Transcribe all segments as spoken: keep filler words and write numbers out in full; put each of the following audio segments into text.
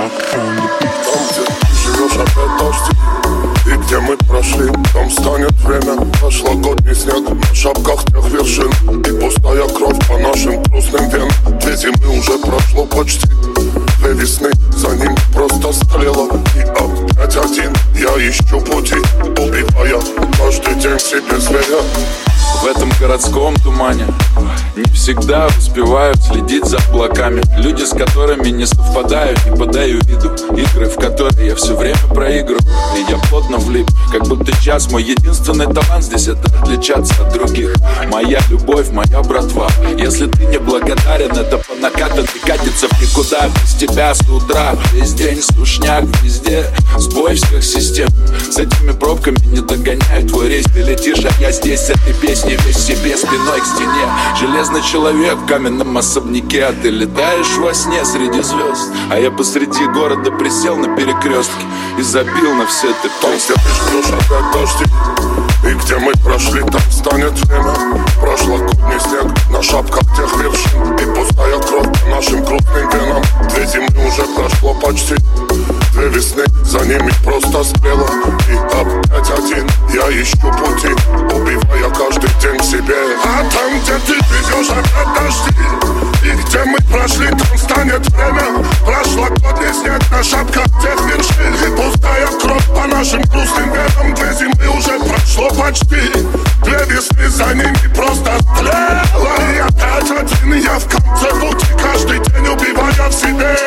Шаг on the beat. Там, где ты живешь, опять дожди. И где мы прошли, там станет время. Прошлогодний снег на шапках трех вершин. И пустая кровь по нашим грустным венам. Две зимы уже прошло почти. Две весны, за ним просто стрела. И опять один, я ищу пути, убивая каждый день себе зверя. В этом городском тумане не всегда успеваю следить за облаками. Люди, с которыми не совпадаю, не подаю виду. Игры, в которые я все время проигрываю. И я плотно влип, как будто час. Мой единственный талант здесь — это отличаться от других. Моя любовь, моя братва. Если ты не благодарен, это по накатанной катится в никуда. Без тебя с утра весь день скучняк везде. Сбой всех систем. С этими пробками не догоняю твой рейс. Ты летишь, а я здесь с этой песней весь себе спиной к стене. Железный человек в каменном особняке. А ты летаешь во сне среди звезд. А я посреди города присел на перекрестке и забил на все ты там, где ты ждешь, опять дожди. И где мы прошли, там станет время. Прошлогодний снег на шапках тех вершин. И пустая кровь по нашим крупным венам. Две зимы уже прошло почти. Две весны, за ними просто спела. И опять один, я ищу пути, убивая каждый день себе. А там, где ты придешь, опять дожди. И где мы прошли, там станет время. Прошлогодний снег на шапках тех вершин. И пустая кровь по нашим грустным венам. Две зимы уже прошло почти. Две весны, за ними просто стрела. И опять один, я в конце пути, каждый день убивая в себе.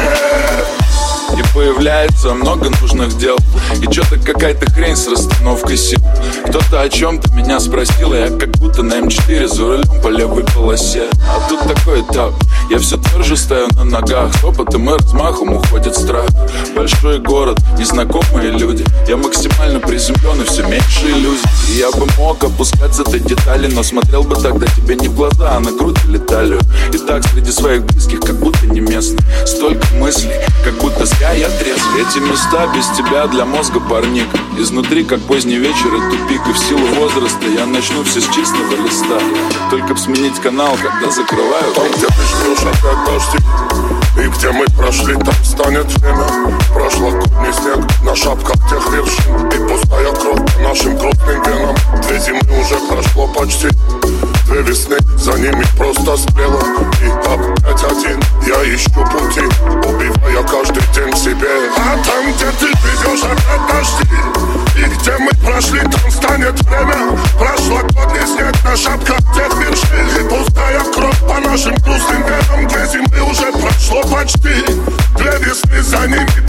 И появляется много нужных дел. И что-то какая-то хрень с расстановкой сил. Кто-то о чем-то меня спросил, и я как будто на эм четыре за рулем по левой полосе. А тут такой этап, я все тверже стою на ногах. С опытом и размахом уходит страх. Большой город, незнакомые люди. Я максимально приземлен и все меньше иллюзий. И я бы мог опускаться до деталей, но смотрел бы тогда тебе не в глаза, а на грудь или талию. И так среди своих близких, как будто не местный. Столько мыслей, как будто зря я трезв. Эти места без тебя для мозга парник. Изнутри, как поздний вечер и тупик. И в силу возраста я начну все с чистого листа. Только б сменить канал, когда закрываю. Там, где ты ждешь, опять дожди. И где мы прошли, там станет время. Прошлогодний снег на шапках тех вершин. И пустая кровь по нашим крупным венам. Две зимы уже прошло почти. Две весны, за ними просто спела. И опять один, я ищу пути, убивая каждый день себе. А там, где ты придешь, опять дожди. И где мы прошли, там станет время. Прошлогодний снег на шапках тех вершин. И пустая кровь по нашим грустным венам. Две зимы уже прошло почти. Две весны, за ними